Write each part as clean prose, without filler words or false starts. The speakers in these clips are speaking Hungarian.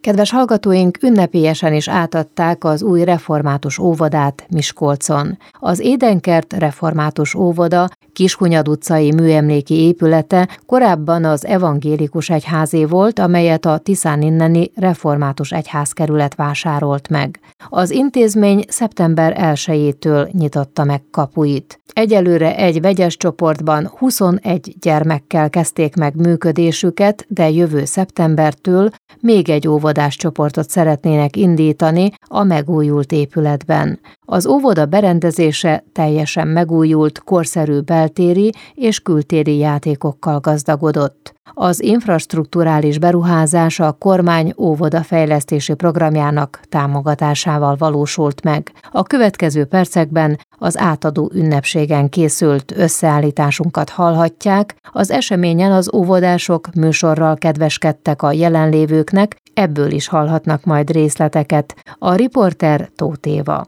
Kedves hallgatóink, ünnepélyesen is átadták az új református óvodát Miskolcon. Az Édenkert református óvoda Kishunyad utcai műemléki épülete korábban az evangélikus egyházé volt, amelyet a Tiszán inneni református egyházkerület vásárolt meg. Az intézmény szeptember 1-től nyitotta meg kapuit. Egyelőre egy vegyes csoportban 21 gyermekkel kezdték meg működésüket, de jövő szeptembertől még egy óvodás csoportot szeretnének indítani a megújult épületben. Az óvoda berendezése teljesen megújult, korszerű beltéri és kültéri játékokkal gazdagodott. Az infrastrukturális beruházás a kormány óvodafejlesztési programjának támogatásával valósult meg. A következő percekben az átadó ünnepségen készült összeállításunkat hallhatják, az eseményen az óvodások műsorral kedveskedtek a jelenlévőknek, ebből is hallhatnak majd részleteket. A riporter Tóth Éva.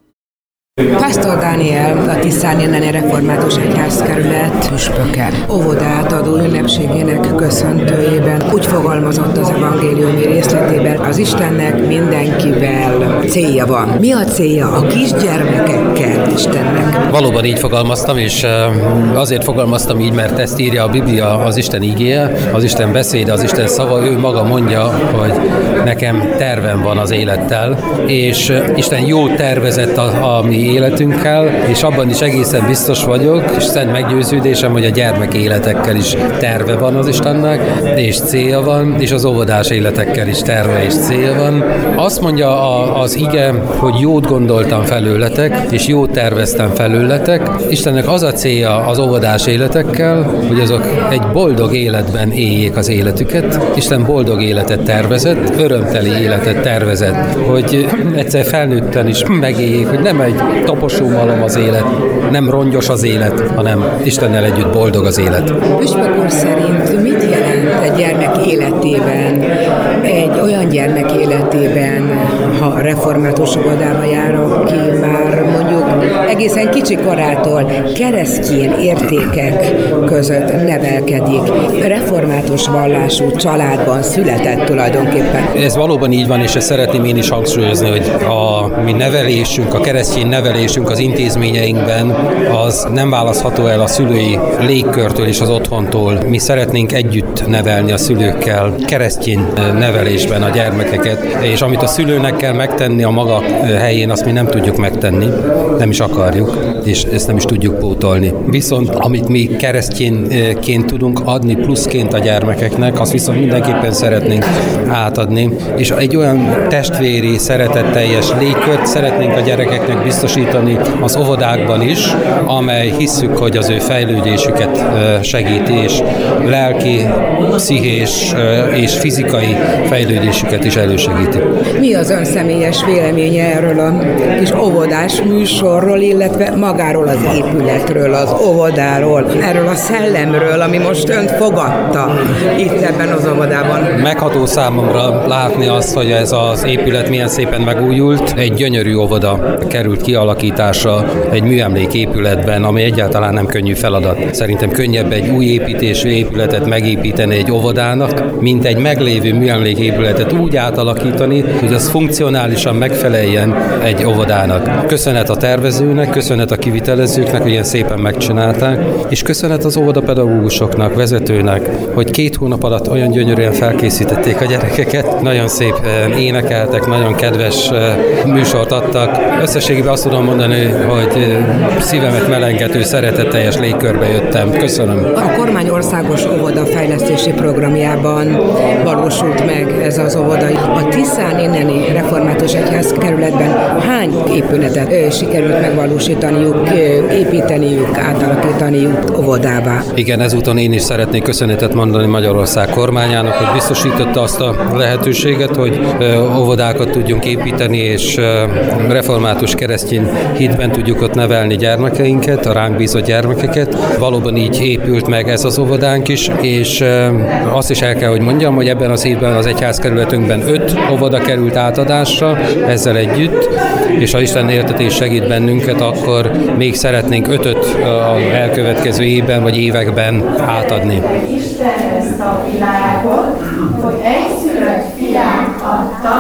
Pásztor Dániel, a Tiszán inneni református egyházkerület püspöke, óvodát adó ünnepségének köszöntőjében úgy fogalmazott az evangéliumi részletében: az Istennek mindenkivel célja van. Mi a célja a kisgyermekekkel Istennek? Valóban így fogalmaztam, és azért fogalmaztam így, mert ezt írja a Biblia, az Isten igéje, az Isten beszéde, az Isten szava. Ő maga mondja, hogy nekem tervem van az élettel, és Isten jó tervezett a mi életünkkel, és abban is egészen biztos vagyok, és szent meggyőződésem, hogy a gyermek életekkel is terve van az Istennek, és célja van, és az óvodás életekkel is terve és célja van. Azt mondja az ige, hogy jót gondoltam felőletek, és jót terveztem felőletek. Istennek az a célja az óvodás életekkel, hogy azok egy boldog életben éljék az életüket. Isten boldog életet tervezett, örömteli életet tervezett, hogy egyszer felnőtten is megéljék, hogy nem egy taposó malom az élet, nem rongyos az élet, hanem Istennel együtt boldog az élet. Püspök úr szerint mit jelent egy gyermek életében, egy olyan gyermek életében, ha református óvodába jár, aki már mondjuk egészen kicsi korától keresztény értékek között nevelkedik, református vallású családban született tulajdonképpen? Ez valóban így van, és ezt szeretném én is hangsúlyozni, hogy a mi nevelésünk, a keresztény nevelésünk az intézményeinkben az nem választható el a szülői légkörtől és az otthontól. Mi szeretnénk együtt nevelni a szülőkkel, keresztény nevelésben a gyermekeket, és amit a szülőnek kell megtenni a maga helyén, azt mi nem tudjuk megtenni, nem is akarjuk, és ezt nem is tudjuk pótolni. Viszont amit mi keresztényként tudunk adni pluszként a gyermekeknek, azt viszont mindenképpen szeretnénk átadni, és egy olyan testvéri, szeretetteljes légkört szeretnénk a gyerekeknek biztosítani az óvodákban is, amely hisszük, hogy az ő fejlődésüket segíti, és lelki, pszichés és fizikai fejlődésüket is elősegíti. Mi az ön személyes véleménye erről a kis óvodás műsorról, illetve magáról az épületről, az óvodáról, erről a szellemről, ami most önt fogadta itt ebben az óvodában? Megható számomra látni azt, hogy ez az épület milyen szépen megújult. Egy gyönyörű óvoda került kialakításra egy műemléképületben, ami egyáltalán nem könnyű feladat. Szerintem könnyebb egy új építésű épületet megépíteni egy óvodának, mint egy meglévő műemléképületet úgy átalakítani, hogy az funkcionálisan megfeleljen egy óvodának. Köszönet a tervezőnek, köszönet a kivitelezőknek, hogy ilyen szépen megcsinálták, és köszönet az óvodapedagógusoknak, vezetőnek, hogy 2 hónap alatt olyan gyönyörűen felkészítették a gyerekeket, nagyon szép énekeltek, nagyon kedves műsort adtak. Összességében azt tudom mondani, hogy szívemet melengető, szeretetteljes légkörbe jöttem. Köszönöm. A kormány országos óvodafejlesztési programjában valósult meg ez az óvoda. A Tiszán inneni református egyházkerületben hány épületet sikerült megvalósítaniuk, építeniük, átalakítaniuk óvodává? Igen, ezúton én is szeretnék köszönetet mondani Magyarország kormányának, hogy biztosította azt a lehetőséget, hogy óvodákat tudjunk építeni, és református keresztény hitben tudjuk ott nevelni gyermekeinket, a ránk bízott gyermekeket. Valóban így épült meg ez az óvodánk is, és azt is el kell, hogy mondjam, hogy ebben az évben az egyházkerületünkben 5 óvoda került átadásra ezzel együtt, és ha Isten értetés segít bennünket, akkor még szeretnénk 5-öt az elkövetkező évben vagy években átadni. Isten ezt a világot, hogy egyszülött fiát adta,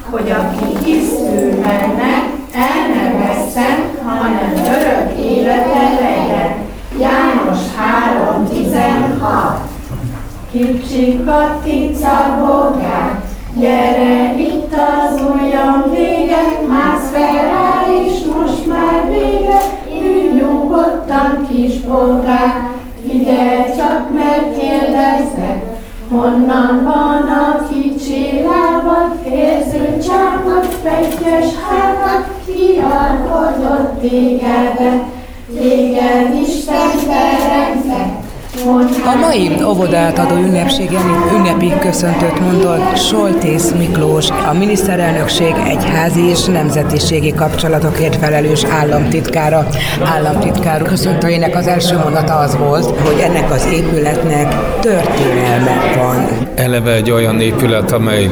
hogy aki tisztülmennek, el ne vesszen, hanem örök élete legyen. János 3:16. Kicsi Katica bogát, gyere itt az ujjam vége, mász fel rá is most már vége, ülj nyugodtan kis bogát, figyelj csak mert kérdeznek, honnan van a kicsi lábad, érző csápad, fegyes hátad, ki alkotott tégedet, téged Isten teremtett. A mai óvodát adó ünnepségen ünnepi köszöntőt mondott Soltész Miklós, a miniszterelnökség egyházi és nemzetiségi kapcsolatokért felelős államtitkára. Államtitkár köszöntőjének az első mondata az volt, hogy ennek az épületnek történelme van. Eleve egy olyan épület, amely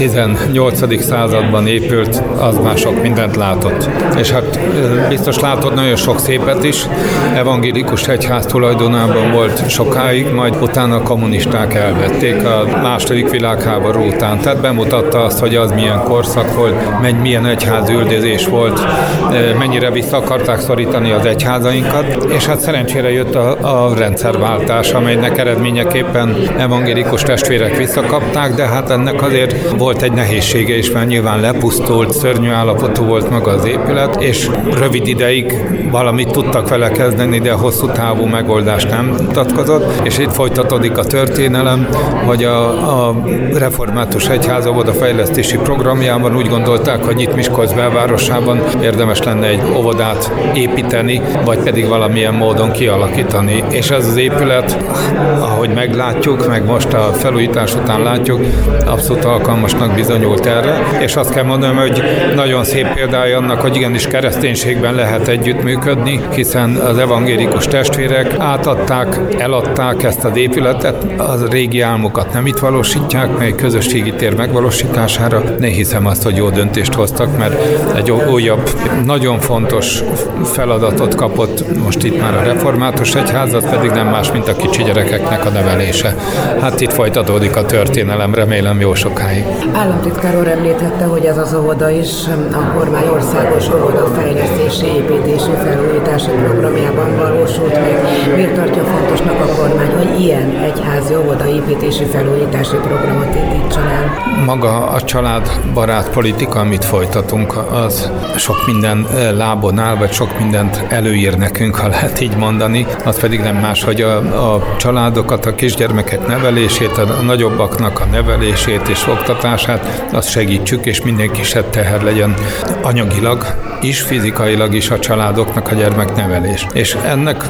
18. században épült, az már sok mindent látott. És hát biztos látott nagyon sok szépet is. Evangélikus egyház tulajdonában volt sokáig, majd utána a kommunisták elvették a II. Világháború után. Tehát bemutatta azt, hogy az milyen korszak volt, milyen egyházüldözés volt, mennyire vissza akarták szorítani az egyházainkat, és hát szerencsére jött a rendszerváltás, amelynek eredményeképpen evangélikus testvérek visszakapták, de hát ennek azért volt egy nehézsége is, mert nyilván lepusztult, szörnyű állapotú volt maga az épület, és rövid ideig valamit tudtak vele kezdeni, de hosszú távú megoldást nem mutatkozott, és itt folytatódik a történelem, hogy a református egyház óvodafejlesztési programjában úgy gondolták, hogy itt Miskolc belvárosában érdemes lenne egy óvodát építeni, vagy pedig valamilyen módon kialakítani. És ez az épület, ahogy meglátjuk, meg most a felújítás után látjuk, abszolút alkalmasnak bizonyult erre, és azt kell mondanom, hogy nagyon szép példája annak, hogy igenis kereszténységben lehet együttműködni, hiszen az evangélikus testvérek átadták, eladták ezt az épületet, a régi álmokat nem itt valósítják, meg közösségi tér megvalósítására. Ne hiszem azt, hogy jó döntést hoztak, mert egy újabb, nagyon fontos feladatot kapott most itt már a református egyházat, pedig nem más, mint a kicsi gyerekeknek a nevelése. Hát itt folytatódik a történelem, remélem jó sokáig. Államtitkár úr említette, hogy ez az óvoda is a kormány országos óvodafejlesztési, építési, felújítási programjában valósult meg. Miért tartja fontosnak a kormány, hogy ilyen egyházi óvodaépítési, felújítási programot indítson el? Maga a családbarát politika, amit folytatunk, az sok minden lábon áll, vagy sok mindent előír nekünk, ha lehet így mondani. Az pedig nem más, hogy a családokat, a kisgyermekek nevelését, a nagyobbaknak a nevelését és oktatását, azt segítsük, és mindenki se teher legyen anyagilag is, fizikailag is a családoknak a gyermeknevelés. És ennek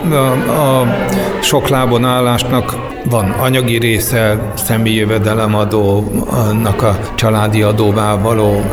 a sok lábon állásnak van anyagi része, személyi jövedelemadónak a családi adóvá való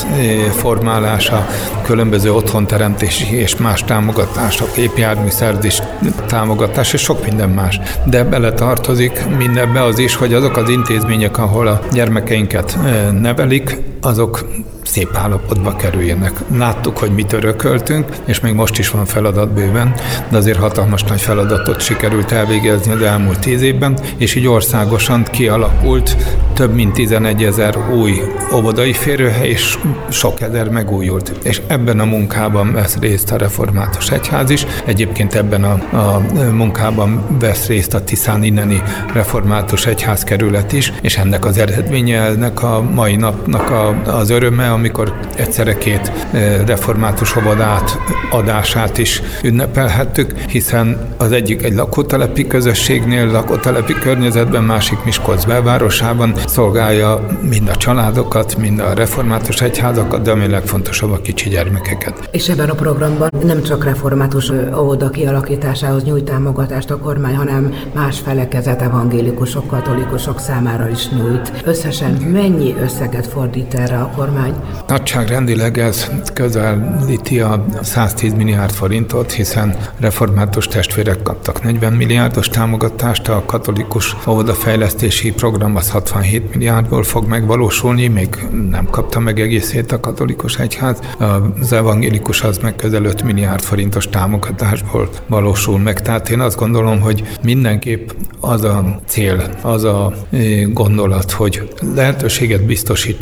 átformálása, különböző otthonteremtési és más támogatások, épjárműszerzés támogatás és sok minden más. De bele tartozik mindebbe az is, hogy azok az intézmények, ahol a gyermekeinket nevelik, azok szép állapotba kerüljenek. Láttuk, hogy mit örököltünk, és még most is van feladat bőven, de azért hatalmas nagy feladatot sikerült elvégezni az elmúlt 10 évben, és így országosan kialakult több mint 11 000 új óvodai férőhely, és sok ezer megújult. És ebben a munkában vesz részt a református egyház is. Egyébként ebben a munkában vesz részt a Tiszán inneni református egyházkerület is, és ennek az eredménye, ennek a mai napnak az öröme, amikor egyszerre két református óvodát adását is ünnepelhettük, hiszen az egyik egy lakótelepi közösségnél, lakótelepi környezetben, másik Miskolc belvárosában szolgálja mind a családokat, mind a református egyházakat, de ami legfontosabb, a kicsi gyermekeket. És ebben a programban nem csak református óvoda kialakításához nyújt támogatást a kormány, hanem más felekezet, evangélikusok, katolikusok számára is nyújt. Összesen mennyi összeget fordít erre a kormány? Nagyságrendileg ez közelíti a 110 milliárd forintot, hiszen református testvérek kaptak 40 milliárdos támogatást, a katolikus óvodafejlesztési program az 67 milliárdból fog megvalósulni, még nem kapta meg egészét a katolikus egyház, az evangélikus az meg közel 5 milliárd forintos támogatásból valósul meg. Tehát én azt gondolom, hogy mindenképp az a cél, az a gondolat, hogy lehetőséget biztosítsunk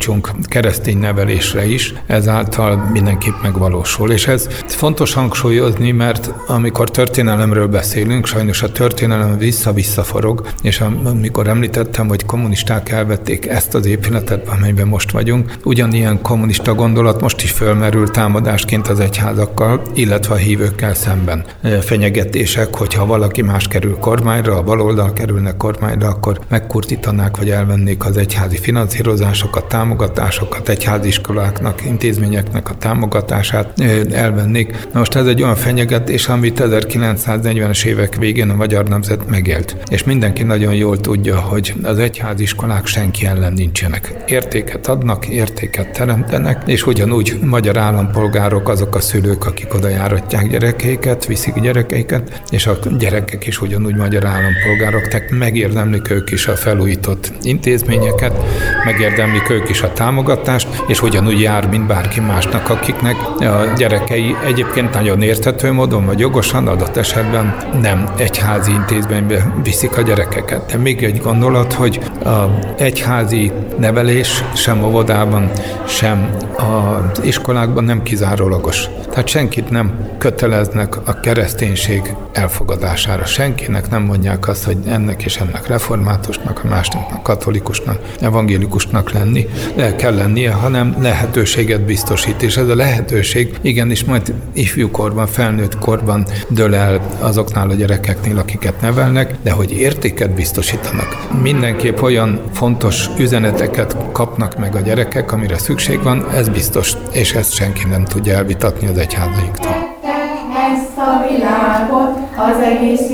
keresztény nevelésre is, ezáltal mindenképp megvalósul. És ez fontos hangsúlyozni, mert amikor történelemről beszélünk, sajnos a történelem vissza-vissza forog, és amikor említettem, hogy kommunisták elvették ezt az épületet, amelyben most vagyunk, ugyanilyen kommunista gondolat most is fölmerül támadásként az egyházakkal, illetve a hívőkkel szemben. Fenyegetések, hogyha valaki más kerül kormányra, a baloldal kerülne kormányra, akkor megkurtítanák, vagy elvennék az egyházi finanszírozásokat, támogatásokat, egyháziskoláknak, intézményeknek a támogatását elvennék. Na most ez egy olyan fenyegetés, amit 1940-es évek végén a magyar nemzet megélt. És mindenki nagyon jól tudja, hogy az egyháziskolák senki ellen nincsenek. Értéket adnak, értéket teremtenek, és ugyanúgy magyar állampolgárok azok a szülők, akik oda járatják gyerekeiket, viszik gyerekeiket, és a gyerekek is ugyanúgy magyar állampolgárok, tehát megérdemlik ők is a felújított intézményeket, megérdemlik ők is a támogatást, és ugyanúgy jár, mint bárki másnak, akiknek a gyerekei egyébként nagyon érthető módon, vagy jogosan adott esetben nem egyházi intézménybe viszik a gyerekeket. De még egy gondolat, hogy az egyházi nevelés sem óvodában, sem az iskolákban nem kizárólagos. Tehát senkit nem köteleznek a kereszténység elfogadására. Senkinek nem mondják azt, hogy ennek és ennek reformátusnak, a másiknak katolikusnak, evangélikusnak kell lennie, hanem lehetőséget biztosít. És ez a lehetőség igenis majd ifjúkorban, felnőtt korban dől el azoknál a gyerekeknél, akiket nevelnek, de hogy értéket biztosítanak. Mindenképp olyan fontos üzeneteket kapnak meg a gyerekek, amire szükség van, ez biztos, és ezt senki nem tudja elvitatni az egyházainktól. Ezt a világot, az egész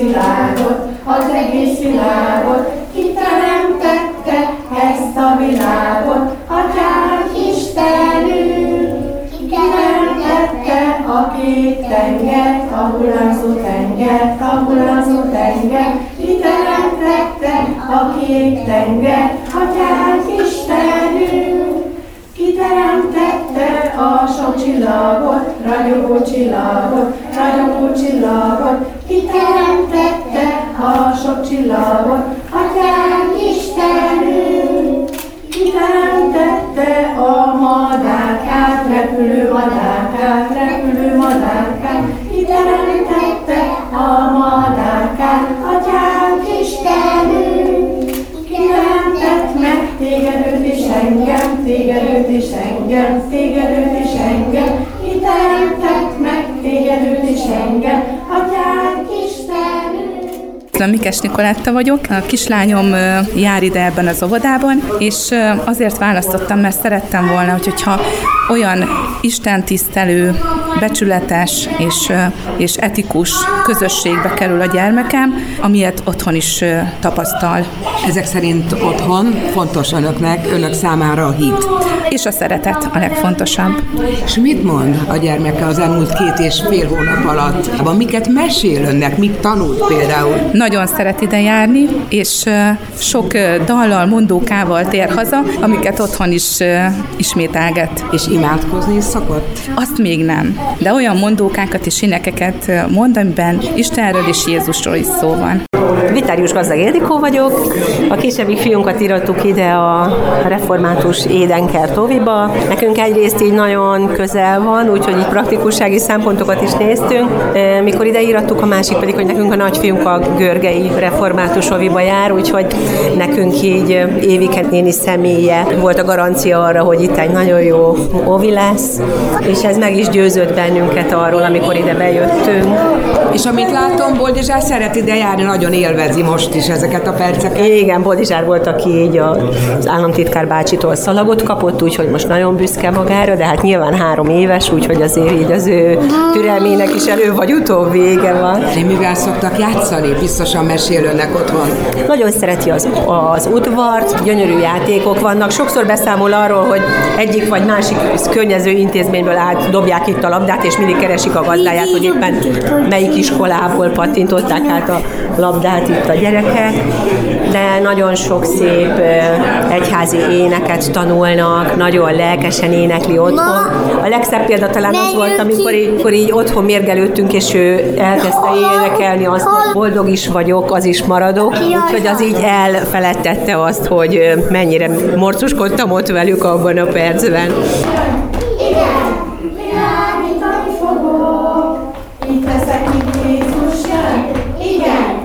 világot, ki teremtette ezt a világot, Atyánk Istenünk, ki teremtette a két tengert, a hullámzó tenger, ki teremtette a két tengert, Atyánk Istenünk, ki teremtette a sok csillagot, ragyogó csillagot, ki teremtette a sok csillagot, Atyánk Istenünk, ki teremtette a madárkát, repülő madárkát, ki teremtette a madárkát, Atyánk Istenünk, ki teremtett meg téged és engem, ki teremtett meg téged és engem, Atyánk Istenünk. Mikes Nikoletta vagyok, a kislányom jár ide ebben az óvodában, és azért választottam, mert szerettem volna, hogyha olyan istentisztelő, becsületes és etikus közösségbe kerül a gyermekem, amilyet otthon is tapasztal. Ezek szerint otthon fontos önök számára a hit. És a szeretet a legfontosabb. És mit mond a gyermeke az elmúlt 2,5 hónap alatt? Miket mesél önnek? Mit tanult például? Nagyon szeret ide járni, és sok dallal, mondókával tér haza, amiket otthon is ismételget. És imádkozni is szokott? Azt még nem, de olyan mondókákat és énekeket mond, amiben Istenről és Jézusról is szó van. Vitárius Gazdag Ildikó vagyok. A kisebbik fiunkat írattuk ide a református Édenkert óviba. Nekünk egyrészt így nagyon közel van, úgyhogy így praktikussági szempontokat is néztünk. Mikor ide írattuk, a másik pedig, hogy nekünk a nagyfiunk a görgei református óviba jár, úgyhogy nekünk így Évike néni személye volt a garancia arra, hogy itt egy nagyon jó óvi lesz, és ez meg is győzött bennünket arról, amikor ide bejöttünk. És amit látom, Boldizsár szeret ide járni, nagyon élvezi most is ezeket a perceket. Igen, Boldizsár volt, aki így az államtitkár bácsitól szalagot kapott, úgyhogy most nagyon büszke magára, de hát nyilván 3 éves, úgyhogy azért így az ő türelmének is elő vagy utóbb vége van. De mivel szoktak játszani? Biztosan mesél önnek otthon. Nagyon szereti az udvart, gyönyörű játékok vannak. Sokszor beszámol arról, hogy egyik vagy másik környező intézményből dobják itt a labdát, és mindig keresik a gazdáját, hogy éppen melyik iskolából pattintották át a labdát óvodát itt a gyerekek, de nagyon sok szép egyházi éneket tanulnak, nagyon lelkesen énekli otthon. A legszebb példa talán az volt, amikor így otthon mérgelődtünk, és ő elkezdte énekelni azt, hogy boldog is vagyok, az is maradok, úgyhogy az így elfeledtette azt, hogy mennyire morcoskodtam ott velük abban a percben. Itt leszek, itt Jézus jön. Igen,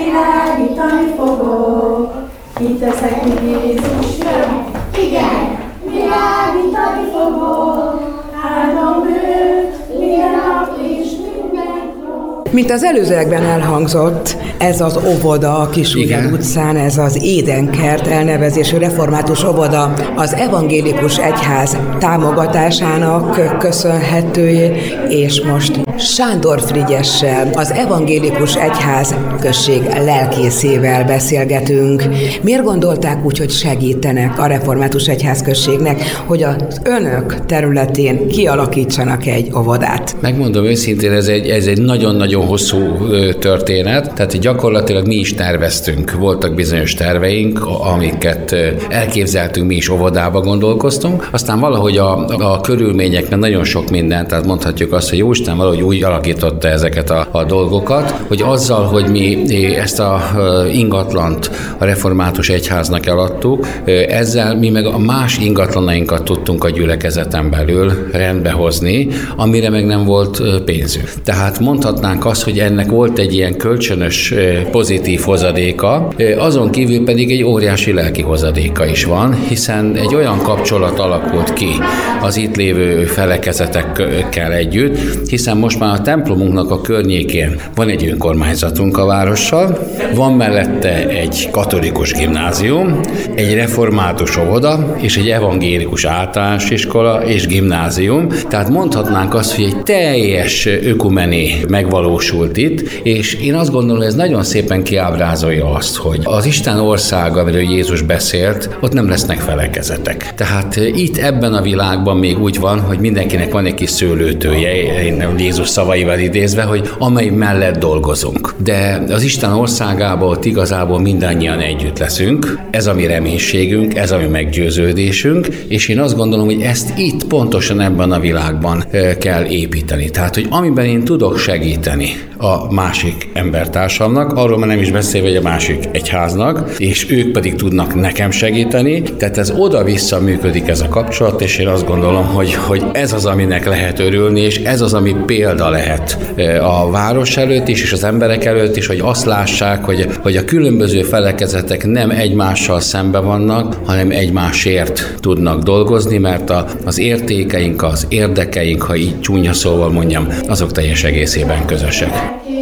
világítani fogok. Itt leszek, itt Jézus jön. Igen, világítani fogok. Áldom őt, minden nap és minden nap. Mint az előzőekben elhangzott, ez az óvoda a Kiskunhagy utcán, ez az Édenkert elnevezésű református óvoda az evangélikus egyház támogatásának köszönhető, és most Sándor Frigyessel, az evangélikus egyház község lelkészével beszélgetünk. Miért gondolták úgy, hogy segítenek a református egyház községnek, hogy az önök területén kialakítsanak egy óvodát? Megmondom őszintén, ez egy nagyon-nagyon hosszú történet, tehát gyakorlatilag mi is terveztünk, voltak bizonyos terveink, amiket elképzeltünk, mi is óvodába gondolkoztunk, aztán valahogy a körülményeknek nagyon sok minden, tehát mondhatjuk azt, hogy Jóisten valahogy úgy alakította ezeket a dolgokat, hogy azzal, hogy mi ezt a ingatlant a református egyháznak eladtuk, ezzel mi meg a más ingatlanainkat tudtunk a gyülekezeten belül rendbehozni, amire meg nem volt pénzünk. Tehát mondhatnánk azt, hogy ennek volt egy ilyen kölcsönös pozitív hozadéka, azon kívül pedig egy óriási lelki hozadéka is van, hiszen egy olyan kapcsolat alakult ki az itt lévő felekezetekkel együtt, hiszen most már a templomunknak a környékén van egy önkormányzatunk a várossal, van mellette egy katolikus gimnázium, egy református óvoda és egy evangélikus általános iskola és gimnázium, tehát mondhatnánk azt, hogy egy teljes ökumené megvalósult itt, és én azt gondolom, hogy ez nagyon szépen kiábrázolja azt, hogy az Isten országa, amiről Jézus beszélt, ott nem lesznek felekezetek. Tehát itt ebben a világban még úgy van, hogy mindenkinek van egy kis szőlőtője, Jézus szavaival idézve, hogy amely mellett dolgozunk. De az Isten országában ott igazából mindannyian együtt leszünk, ez a mi reménységünk, ez a mi meggyőződésünk, és én azt gondolom, hogy ezt itt pontosan ebben a világban kell építeni. Tehát, hogy amiben én tudok segíteni a másik embertársamnak, arról már nem is beszélve, hogy a másik egyháznak, és ők pedig tudnak nekem segíteni, tehát ez oda-vissza működik ez a kapcsolat, és én azt gondolom, hogy ez az, aminek lehet örülni, és ez az, ami példa lehet a város előtt is, és az emberek előtt is, hogy azt lássák, hogy a különböző felekezetek nem egymással szembe vannak, hanem egymásért tudnak dolgozni, mert az értékeink, az érdekeink, ha így csúnya szóval mondjam, azok teljes egészében közösek.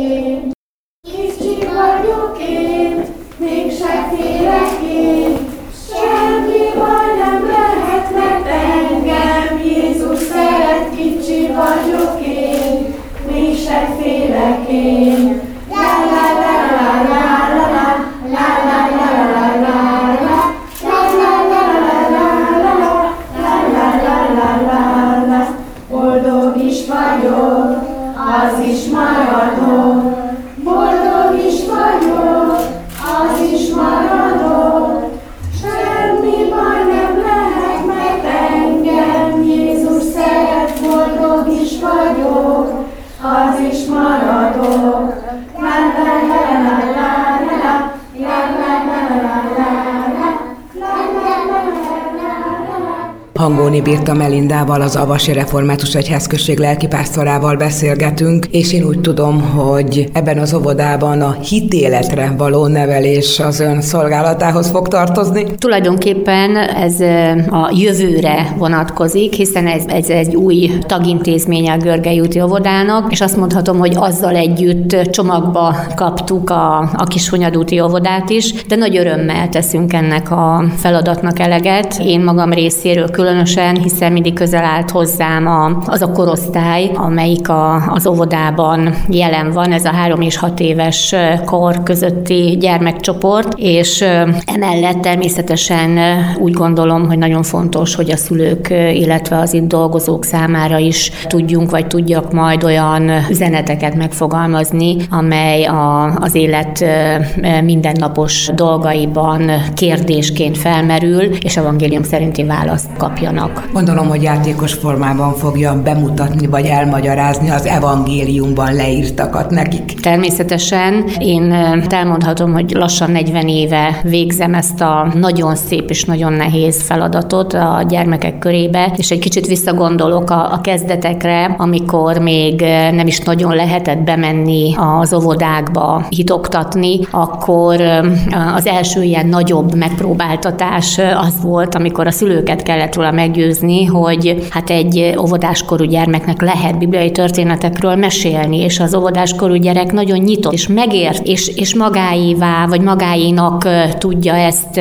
Hangóni Birta Melindával, az Avasi Református Egyházközség lelkipásztorával beszélgetünk, és én úgy tudom, hogy ebben az óvodában a hitéletre való nevelés az ön szolgálatához fog tartozni. Tulajdonképpen ez a jövőre vonatkozik, hiszen ez egy új tagintézménye a Görgei úti óvodának, és azt mondhatom, hogy azzal együtt csomagba kaptuk a Kiskunhagy úti óvodát is, de nagy örömmel teszünk ennek a feladatnak eleget. Én magam részéről különösen természetesen, hiszen mindig közel állt hozzám az a korosztály, amelyik az óvodában jelen van, ez a 3 és 6 éves kor közötti gyermekcsoport, és emellett természetesen úgy gondolom, hogy nagyon fontos, hogy a szülők, illetve az itt dolgozók számára is tudjak majd olyan üzeneteket megfogalmazni, amely az élet mindennapos dolgaiban kérdésként felmerül, és evangélium szerinti választ kapjanak. Gondolom, hogy játékos formában fogja bemutatni, vagy elmagyarázni az evangéliumban leírtakat nekik. Természetesen én elmondhatom, hogy lassan 40 éve végzem ezt a nagyon szép és nagyon nehéz feladatot a gyermekek körébe, és egy kicsit visszagondolok a kezdetekre, amikor még nem is nagyon lehetett bemenni az óvodákba hitoktatni, akkor az első ilyen nagyobb megpróbáltatás az volt, amikor a szülőket kellett róla meggyőzni, hogy hát egy óvodáskorú gyermeknek lehet bibliai történetekről mesélni, és az óvodáskorú gyerek nagyon nyitott, és megért, és magáévá, vagy magáénak tudja ezt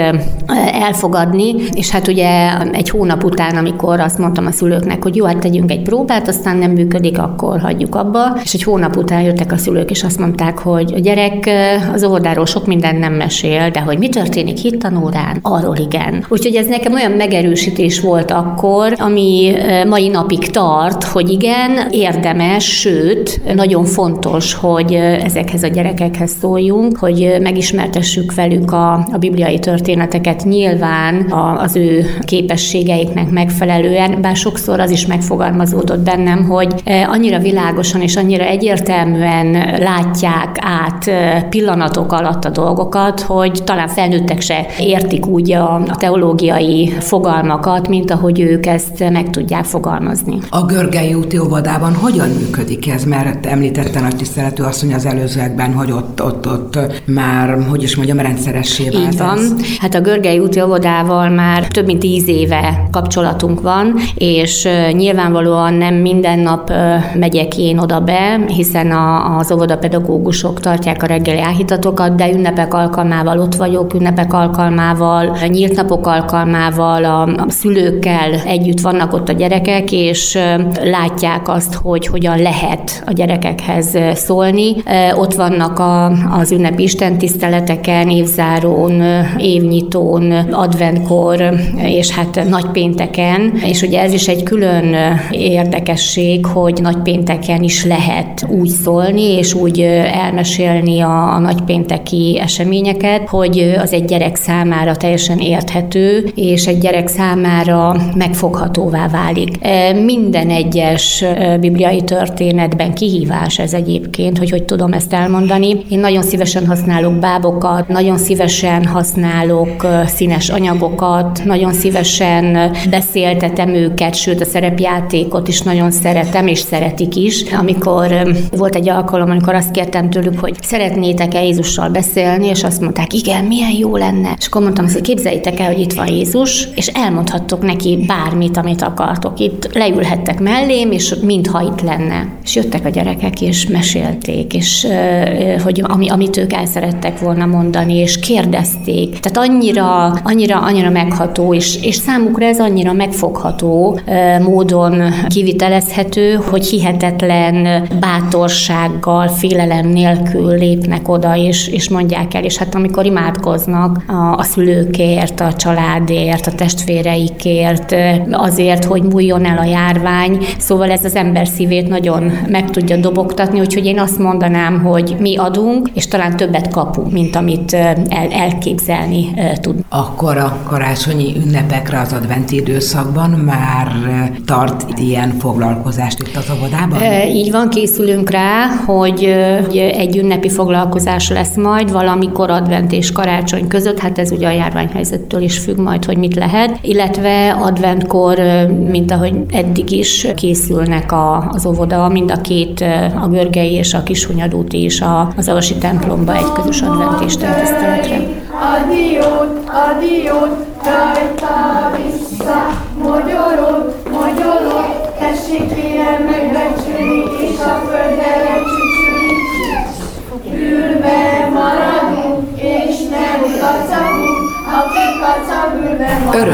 elfogadni, és hát ugye egy hónap után, amikor azt mondtam a szülőknek, hogy jó, hát tegyünk egy próbát, aztán nem működik, akkor hagyjuk abba, és egy hónap után jöttek a szülők, és azt mondták, hogy a gyerek az óvodáról sok mindent nem mesél, de hogy mi történik hittanórán, arról igen. Úgyhogy ez nekem olyan megerősítés volt akkor, ami mai napig tart, hogy igen, érdemes, sőt, nagyon fontos, hogy ezekhez a gyerekekhez szóljunk, hogy megismertessük velük a bibliai történeteket nyilván az ő képességeiknek megfelelően, bár sokszor az is megfogalmazódott bennem, hogy annyira világosan és annyira egyértelműen látják át pillanatok alatt a dolgokat, hogy talán felnőttek se értik úgy a teológiai fogalmakat, mint ahogy ők ezt meg tudják fogalmazni. A Görgei úti óvodában hogyan működik ez? Mert említette nagy tiszteletű asszony az előzőekben, hogy ott már, hogy is mondjam, rendszeressé vált. Így van. Hát a Görgei úti óvodával már több mint 10 éve kapcsolatunk van, és nyilvánvalóan nem minden nap megyek én oda be, hiszen az óvodapedagógusok tartják a reggeli áhítatokat, de ünnepek alkalmával ott vagyok, ünnepek alkalmával, nyílt napok alkalmával, a szülőkkel együtt vannak ott a gyerekek, és látják azt, hogy hogyan lehet a gyerekekhez szólni. Ott vannak az ünnepi istentiszteleteken, évzárón, évnyitón, adventkor, és hát nagypénteken, és ugye ez is egy külön érdekesség, hogy nagypénteken is lehet úgy szólni, és úgy elmesélni a nagypénteki eseményeket, hogy az egy gyerek számára teljesen érthető, és egy gyerek számára megfoghatóvá válik. Minden egyes bibliai történetben kihívás ez egyébként, hogy tudom ezt elmondani. Én nagyon szívesen használok bábokat, nagyon szívesen használok színes anyagokat, nagyon szívesen beszéltetem őket, sőt a szerepjátékot is nagyon szeretem, és szeretik is. Amikor volt egy alkalom, amikor azt kértem tőlük, hogy szeretnétek-e Jézussal beszélni, és azt mondták, igen, milyen jó lenne. És akkor mondtam, hogy képzeljétek el, hogy itt van Jézus, és elmondhattok neki bármit, amit akartok. Itt leülhettek mellém, és mintha itt lenne. És jöttek a gyerekek, és mesélték, és hogy amit ők el szerettek volna mondani, és kérdezték. Tehát annyira megható, és számukra ez annyira megfogható módon kivitelezhető, hogy hihetetlen bátorsággal, félelem nélkül lépnek oda, és mondják el. És hát amikor imádkoznak a szülőkért, a családért, a testvéreikért, azért, hogy múljon el a járvány, szóval ez az ember szívét nagyon meg tudja dobogtatni, úgyhogy én azt mondanám, hogy mi adunk, és talán többet kapunk, mint amit elképzelni tud. Akkor a karácsonyi ünnepekre az adventi időszakban már tart ilyen foglalkozást itt az óvodában? Így van, készülünk rá, hogy egy ünnepi foglalkozás lesz majd valamikor advent és karácsony között, hát ez ugye a járványhelyzettől is függ majd, hogy mit lehet, illetve adventkor, mint ahogy eddig is készülnek az óvoda, mind a két, a Görgei és a Kishunyadúti is az Avasi templomba egy közös advent istentiszteletre. A diót, rajta vissza, mogyorod, tessék kérem megbecsülni, és a földre lecsücsülni. Ülve maradunk, és nem kacagunk, akik kacag ülve maradunk. Örömteljes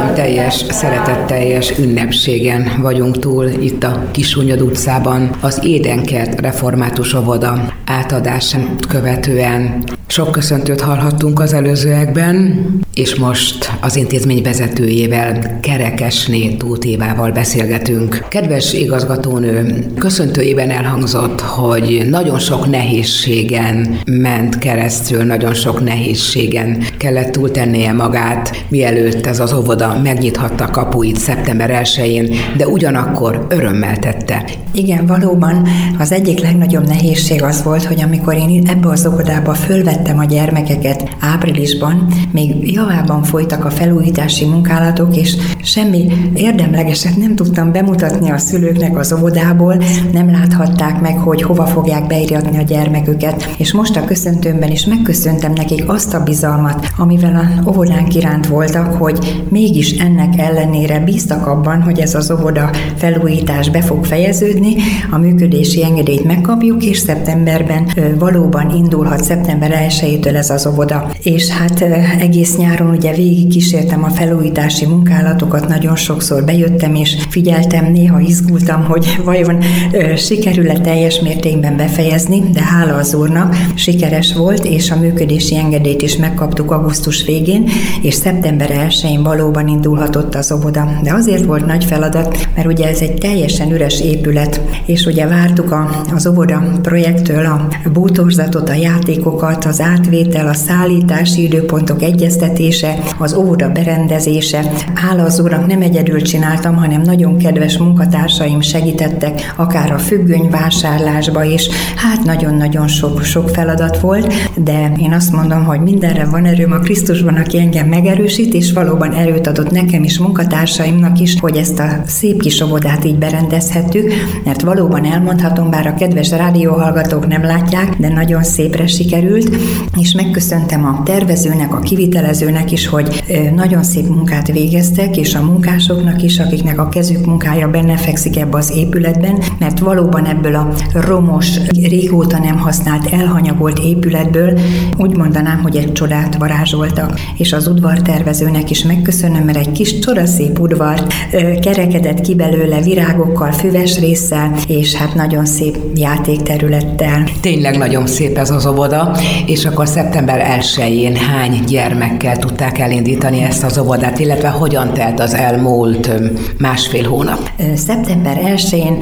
különleges, szeretetteljes ünnepségen vagyunk túl itt a Kishunyad utcában, az Édenkert Református Óvoda átadását követően. Sok köszöntőt hallhattunk az előzőekben, és most az intézmény vezetőjével, Kerekesné Tóth Évával beszélgetünk. Kedves igazgatónő, köszöntőjében elhangzott, hogy nagyon sok nehézségen ment keresztül, nagyon sok nehézségen kellett túltennie magát, mielőtt ez az óvoda megnyithatta a kapuit szeptember 1-én, de ugyanakkor örömmel tette. Igen, valóban az egyik legnagyobb nehézség az volt, hogy amikor én ebbe az óvodába fölvettem a gyermekeket áprilisban, még javában folytak a felújítási munkálatok, és semmi érdemlegeset nem tudtam bemutatni a szülőknek az óvodából, nem láthatták meg, hogy hova fogják beiratni a gyermeküket. És most a köszöntőmben is megköszöntem nekik azt a bizalmat, amivel a óvodánk iránt voltak, hogy mégis ennek ellenére bíztak abban, hogy ez az óvoda felújítás be fog fejeződni, a működési engedélyt megkapjuk, és szeptemberben valóban indulhat szeptember 1-től ez az óvoda. És hát egész nyáron ugye végig kísértem a felújítási munkálatokat, nagyon sokszor bejöttem és figyeltem, néha izgultam, hogy vajon sikerül-e teljes mértékben befejezni, de hála az Úrnak sikeres volt, és a működési engedélyt is megkaptuk augusztus végén, és szeptember 1-én valóban indulhatott az óvoda. De azért volt nagy feladat, mert ugye ez egy teljesen üres épület, és ugye vártuk az óvoda projektől a bútorzatot, a játékokat, az átvétel, a szállítási időpontok egyeztetése, az óvoda berendezése. Hála az Úrnak nem egyedül csináltam, hanem nagyon kedves munkatársaim segítettek, akár a függönyvásárlásba is. Hát nagyon-nagyon sok feladat volt, de én azt mondom, hogy mindenre van erőm a Krisztusban, aki engem megerősít, és valóban erőt adott nekem is, munkatársaimnak is, hogy ezt a szép kis óvodát így berendezhettük, mert valóban elmondhatom, bár a kedves rádióhallgatók nem látják, de nagyon szépre sikerült, és megköszöntem a tervezőnek, a kivitelezőnek is, hogy nagyon szép munkát végeztek, és a munkásoknak is, akiknek a kezük munkája benne fekszik ebbe az épületben, mert valóban ebből a romos, régóta nem használt, elhanyagolt épületből úgy mondanám, hogy egy csodát varázsoltak. És az udvartervezőnek is megköszönöm, mert egy kis csodaszép udvart kerekedett ki belőle virágokkal, füves résszel, és hát nagyon szép játékterülettel. Tényleg nagyon szép ez az óvoda, és akkor szeptember 1-én hány gyermekkel tudták elindítani ezt az óvodát, illetve hogyan telt az elmúlt másfél hónap? Szeptember 1-én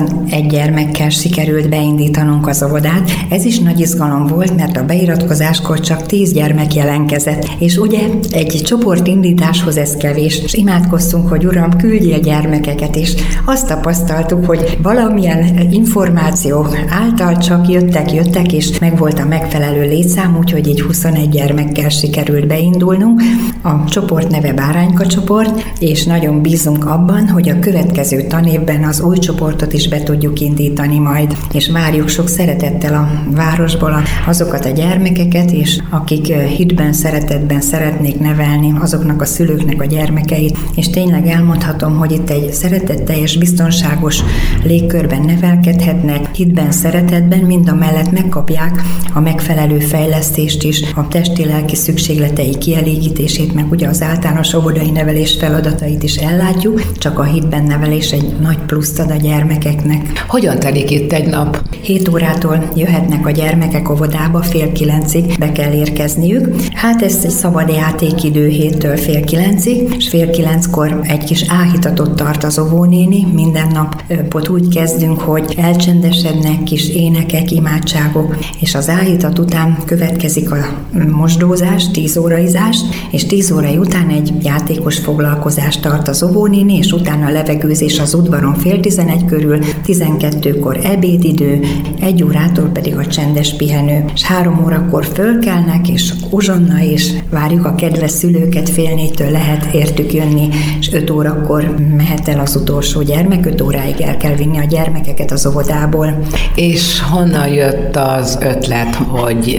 21 gyermekkel sikerült beindítanunk az óvodát. Ez is nagy izgalom volt, mert a beiratkozáskor csak 10 gyermek jelentkezett, és ugye egy csoportindításhoz ez kevés, és imádkoztunk, hogy Uram, küldjél gyermekeket, és azt tapasztaltuk, hogy valamilyen információ által csak jöttek, és megvolt a megfelelő létszám, úgyhogy így 21 gyermekkel sikerült beindulnunk. A csoport neve Bárányka csoport, és nagyon bízunk abban, hogy a következő tanévben az új csoportot is be tudjuk indítani majd, és várjuk sok szeretettel a városból azokat a gyermekeket, és akik hitben, szeretetben szeretnék nevelni azoknak a szülőknek a gyermekeit, és tényleg elmondhatom, hogy itt egy szeretetteljes, biztonságos légkörben nevelkedhetnek, hitben, szeretetben, mind a mellett megkapják a megfelelő fejlesztést is, a testi-lelki szükségletei kielégítését, meg ugye az általános óvodai nevelés feladatait is ellátjuk, csak a hitben nevelés egy nagy pluszt ad a gyermekeknek. Hogyan telik itt egy nap? 7 órától jöhetnek a gyermekek óvodába, 8:30 be kell érkezniük. Hát ez egy szabad játékidő 7-től 8:30, és 8:30-kor egy kis áhítatot tart az óvónéni. Minden napot úgy kezdünk, hogy elcsendesednek, kis énekek, imádságok, és az áhítat után következik a mosdózás, 10 óraizás, és 10 órai után egy játékos foglalkozást tart az óvónéni, és utána a levegőzés az udvaron 10:30 körül, 12-kor ebédidő, 1 órától pedig a csendes pihenő, és 3 órakor fölkelnek, és uzsonna, és várjuk a kedves szülőket, 3:30-től lehet értük jönni, és 5 órakor mehet el az utolsó gyermek, 5 óráig el kell vinni a gyermekeket az óvodából. És honnan jött az ötlet, hogy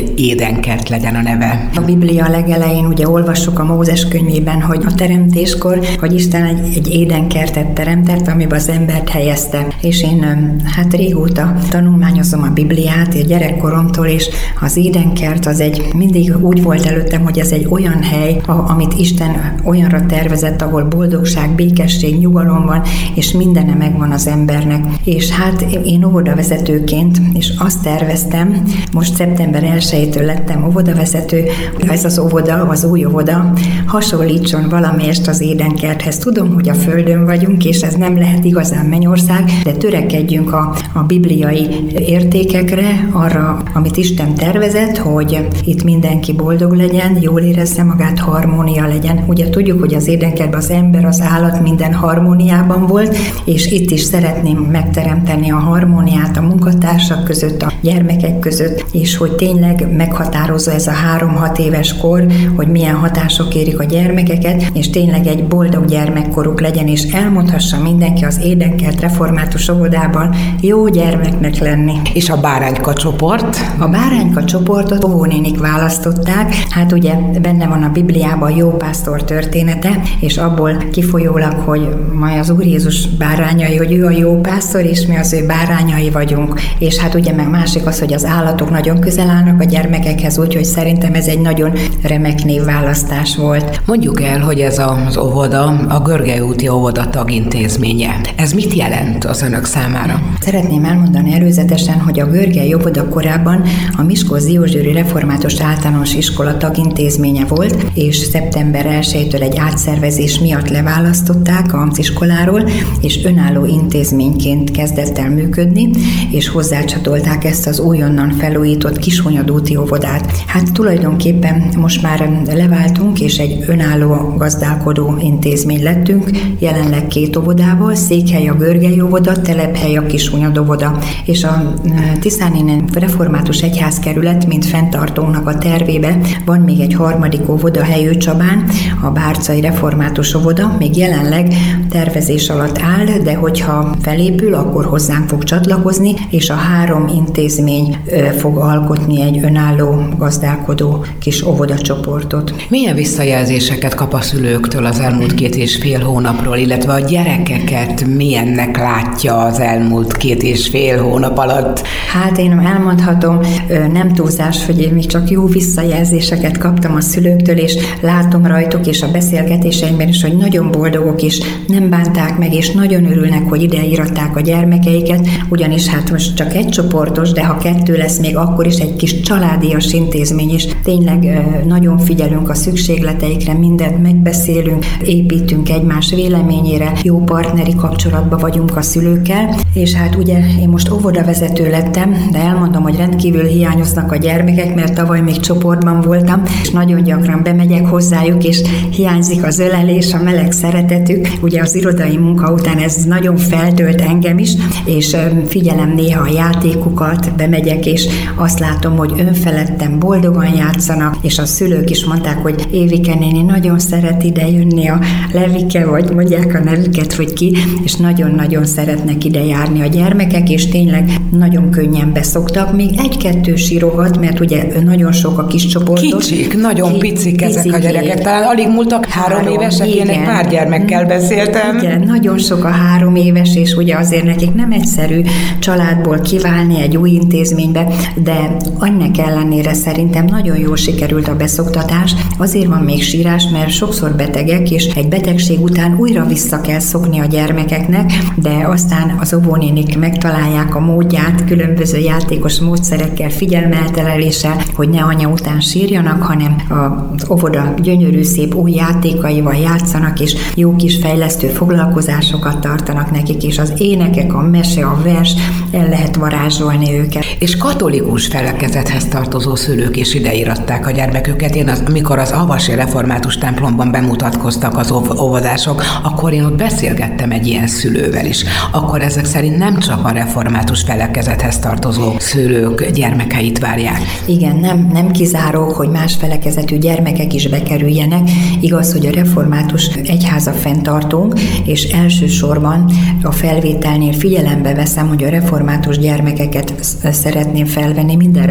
hogy édenkert legyen a neve? A Biblia legelején ugye olvassuk a Mózes könyvében, hogy a teremtéskor, hogy Isten egy édenkertet teremtett, amiben az embert helyezte. És én hát régóta tanulmányozom a Bibliát, a gyerekkoromtól, és az édenkert az mindig úgy volt előttem, hogy ez egy olyan hely, amit Isten olyanra tervezett, ahol boldogság, békesség, nyugalom van, és mindene megvan az embernek. És hát én óvodavezetőként, és azt terveztem, most szeptember 1-től lettem óvodavezető, ez az óvoda, az új óvoda hasonlítson valamelyest az édenkerthez. Tudom, hogy a Földön vagyunk, és ez nem lehet igazán mennyország, de törekedjünk a bibliai értékekre, arra, amit Isten tervezett, hogy itt mindenki boldog legyen, jól érezze magát, harmónia legyen. Ugye tudjuk, hogy az édenkertben az ember, az állat minden harmóniában volt, és itt is szeretném megteremteni a harmóniát a munkatársak között, a gyermekek között, és hogy tényleg meghatározza ez a 3-6 éves kor, hogy milyen hatások érik a gyermekeket, és tényleg egy boldog gyermekkoruk legyen, és elmondhassa mindenki az Édenkert Református Óvodában jó gyermeknek lenni. És a Bárányka csoport? A Bárányka csoportot óvónénik választották, hát ugye benne van a Bibliában a jó pásztor története, és abból kifolyólag, hogy majd az Úr Jézus bárányai, hogy ő a jó pásztor, és mi az ő bárányai vagyunk. És hát ugye meg másik az, hogy az állatok nagyon közel állnak a gyermekekhez, úgyhogy szerintem ez egy nagyon remek névválasztás volt. Mondjuk el, hogy ez az óvoda a Görgely úti óvoda tagintézménye. Ez mit jelent az önök számára? Szeretném elmondani előzetesen, hogy a Görgely óvoda korábban a Miskolc-Diósgyőri Református Általános Iskola tagintézménye volt, és szeptember 1-től egy átszervezés miatt leválasztották az iskoláról, és önálló intézményként kezdett el működni, és hozzácsatolták ezt az újonnan felújított Kishunyadúti óvodát. Hát tulajdonképpen most már leváltunk, és egy önálló gazdálkodó intézmény lettünk, jelenleg 2 óvodával, székhely a Görgely óvoda, telephely a Kishunyad óvoda, és a Tiszánéni Református Egyházkerület, mint fenntartónak a tervébe van még egy 3. óvoda Helyőcsabán, a Bárcai Református óvoda, még jelenleg tervezés alatt áll, de hogyha felépül, akkor hozzánk fog csatlakozni, és a 3 intézmény fog alkotni egy önálló gazdálkodó kis óvodacsoportot. Milyen visszajelzéseket kap a szülőktől az elmúlt 2,5 hónapról, illetve a gyerekeket milyennek látja az elmúlt 2,5 hónap alatt? Hát én elmondhatom, nem túlzás, hogy én még csak jó visszajelzéseket kaptam a szülőktől, és látom rajtuk, és a beszélgetéseimben is, hogy nagyon boldogok, és nem bánták meg, és nagyon örülnek, hogy ide íratták a gyermekeiket, ugyanis hát most csak egy csoportos, de ha 2 lesz még, akkor is egy kis családias intézmény, és tényleg nagyon figyelünk a szükségleteikre, mindent megbeszélünk, építünk egymás véleményére, jó partneri kapcsolatban vagyunk a szülőkkel, és hát ugye én most óvodavezető lettem, de elmondom, hogy rendkívül hiányoznak a gyermekek, mert tavaly még csoportban voltam, és nagyon gyakran bemegyek hozzájuk, és hiányzik az ölelés, a meleg szeretetük. Ugye az irodai munka után ez nagyon feltölt engem is, és figyelem néha a játékukat, bemegyek, és azt látom, hogy önfeledten boldogan játszanak, és a szülők is mondták, hogy Évike néni nagyon szeret ide jönni, a Levike, vagy mondják a nevüket, vagy ki, és nagyon-nagyon szeretnek ide járni a gyermekek, és tényleg nagyon könnyen beszoktak, még 1-2 sírogat, mert ugye nagyon sok a kis csoportok. Kicsik, nagyon picik ezek a gyerekek, talán alig múltak 3 évesek, én egy pár gyermekkel beszéltem. Igen, nagyon sok a 3 éves, és ugye azért nekik nem egyszerű családból kiválni egy új intézménybe, de annak ellenére szerintem nagyon jól sikerült a beszoktatás. Azért van még sírás, mert sokszor betegek, és egy betegség után újra vissza kell szokni a gyermekeknek, de aztán az óvónénik megtalálják a módját, különböző játékos módszerekkel, figyelmelteléssel, hogy ne anya után sírjanak, hanem az óvoda gyönyörű szép új játékaival játszanak, és jó kis fejlesztő foglalkozásokat tartanak nekik, és az énekek, a mese, a vers, el lehet varázsolni őket. És katolikus felekezethez tartozó szülők is ideiratták a gyermeküket. Amikor az Avasi Református templomban bemutatkoztak az óvodások, akkor én ott beszélgettem egy ilyen szülővel is. Akkor ezek szerint nem csak a református felekezethez tartozó szülők gyermekeit várják. Igen, nem kizárók, hogy más felekezetű gyermekek is bekerüljenek. Igaz, hogy a református egyháza fenntartunk, és elsősorban a felvételnél figyelembe veszem, hogy a református gyermekeket szeretném felvenni, minden református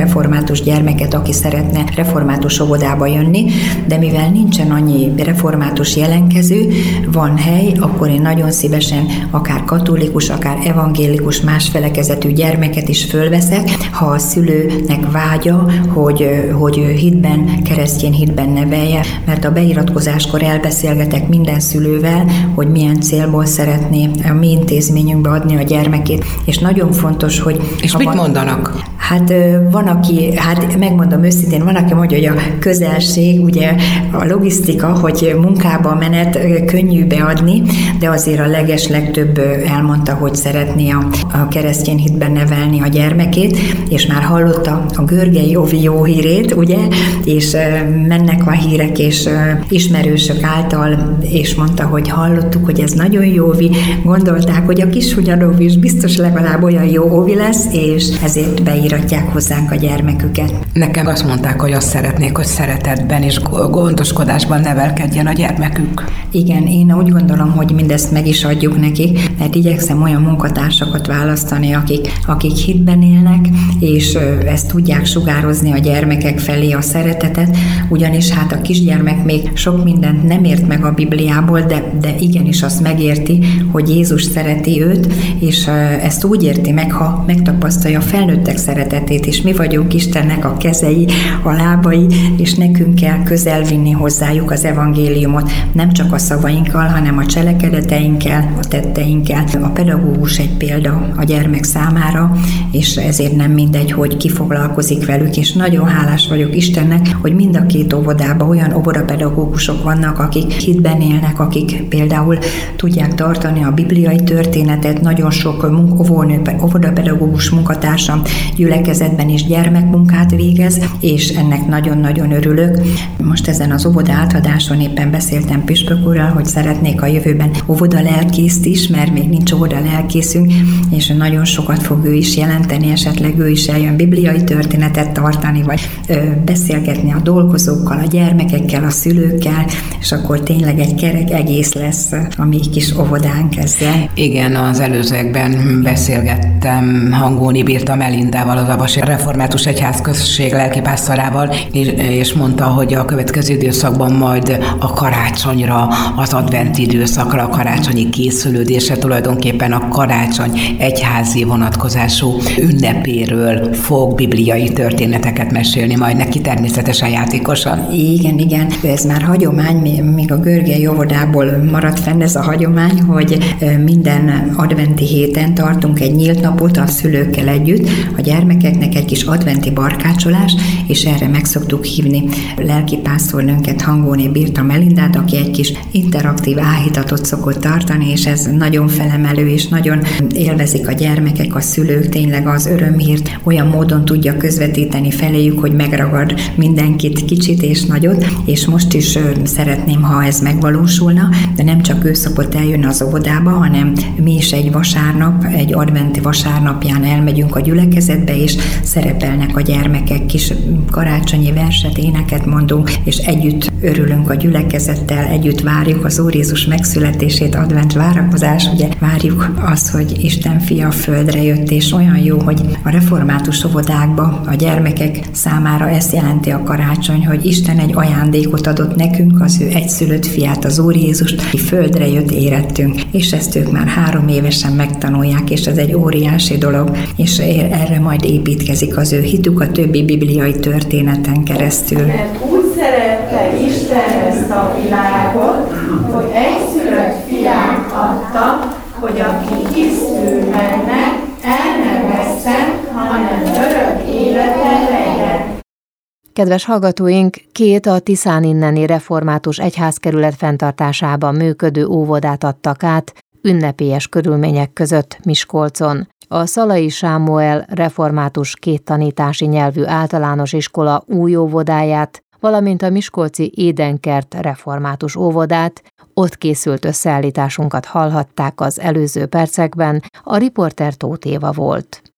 református gyermeket, aki szeretne református óvodába jönni, de mivel nincsen annyi református jelentkező, van hely, akkor én nagyon szívesen akár katolikus, akár evangélikus, más felekezetű gyermeket is fölveszek, ha a szülőnek vágya, hogy hitben, keresztény hitben nevelje, mert a beiratkozáskor elbeszélgetek minden szülővel, hogy milyen célból szeretné a mi intézményünkbe adni a gyermekét, és nagyon fontos, hogy... És mit mondanak? Hát van, aki, megmondom őszintén, van, aki mondja, hogy a közelség, ugye a logisztika, hogy munkába menet könnyű beadni, de azért a legtöbb elmondta, hogy szeretné a keresztény hitben nevelni a gyermekét, és már hallotta a Görgei Ovi jó hírét, ugye, és mennek a hírek, és ismerősök által, és mondta, hogy hallottuk, hogy ez nagyon jó óvi, gondolták, hogy a Kishunyadóvi is biztos legalább olyan jó óvi lesz, és ezért beíratják hozzánk a gyermeküket. Nekem azt mondták, hogy azt szeretnék, hogy szeretetben és gondoskodásban nevelkedjen a gyermekük. Igen, én úgy gondolom, hogy mindezt meg is adjuk nekik, mert igyekszem olyan munkatársakat választani, akik hitben élnek, és ezt tudják sugározni a gyermekek felé a szeretetet, ugyanis hát a kisgyermek még sok mindent nem ért meg a Bibliából, de igenis azt megérti, hogy Jézus szereti őt, és ezt úgy érti meg, ha megtapasztalja a felnőttek szeretetét, és mi vagyunk Istennek a kezei, a lábai, és nekünk kell közel vinni hozzájuk az evangéliumot, nem csak a szavainkkal, hanem a cselekedeteinkkel, a tetteinkkel. A pedagógus egy példa a gyermek számára, és ezért nem mindegy, hogy ki foglalkozik velük, és nagyon hálás vagyok Istennek, hogy mind a két óvodában olyan óvodapedagógusok vannak, akik hitben élnek, akik például tudják tartani a bibliai történetet, nagyon sok óvodapedagógus munkatársam gyülekezetben is gyermekmunkát végez, és ennek nagyon-nagyon örülök. Most ezen az óvoda átadáson éppen beszéltem püspök úrral, hogy szeretnék a jövőben óvoda lelkészt is, mert még nincs óvoda lelkészünk, és nagyon sokat fog ő is jelenteni, esetleg ő is eljön bibliai történetet tartani, vagy beszélgetni a dolgozókkal, a gyermekekkel, a szülőkkel, és akkor tényleg egy kerek egész lesz a mi kis óvodánk ezzel. Igen, az előzőekben beszélgettem Hangóni Birta Melindával, az Avasi Református Egyházközség lelkipásztorával, és mondta, hogy a következő időszakban majd a karácsonyra, az adventi időszakra, a karácsonyi készülődésre, tulajdonképpen a karácsony egyházi vonatkozású ünnepéről fog bibliai történeteket mesélni, majd neki természetesen játékosan. Igen, ez már hagyomány, még a Görgei óvodából maradt fenn ez a hagyomány, hogy minden adventi héten tartunk egy nyílt napot a szülőkkel együtt, a gyermekeknek egy kis adventi barkácsolás, és erre meg szoktuk hívni lelkipásztornőnket, Hangóné Birta Melindát, aki egy kis interaktív áhítatot szokott tartani, és ez nagyon felemelő, és nagyon élvezik a gyermekek, a szülők, tényleg az örömhírt olyan módon tudja közvetíteni feléjük, hogy megragad mindenkit, kicsit és nagyot, és most is szeretném, ha ez megvalósulna, de nem csak ő szokott eljönni az óvodába, hanem mi is egy vasárnap, egy adventi vasárnapján elmegyünk a gyülekezetbe, és szerepelnek a gyermekek, kis karácsonyi verset, éneket mondunk, és együtt örülünk a gyülekezettel, együtt várjuk az Úr Jézus megszületését, advent várakozás, ugye várjuk azt, hogy Isten fia a földre jött, és olyan jó, hogy a református óvodákba a gyermekek számára ezt jelenti a karácsony, hogy Isten egy ajándékot adott nekünk, az ő egyszülött fiát, az Úr Jézust, aki földre jött, érettünk, és ezt ők már 3 évesen megtanulják, és ez egy óriási dolog, és erre majd építkezik az ő hitük a többi bibliai történeten keresztül. Mert úgy szerette Isten ezt a világot, hogy egyszülött fiát adta, hogy aki hiszül benne, el nem vesszen, hanem örök élete legyen. Kedves hallgatóink, 2 a Tiszán inneni református egyházkerület fenntartásában működő óvodát adtak át ünnepélyes körülmények között Miskolcon. A Szalai Sámuel református 2 tanítási nyelvű általános iskola új óvodáját, valamint a miskolci Édenkert református óvodát, ott készült összeállításunkat hallhatták az előző percekben, a riporter Tóth Éva volt.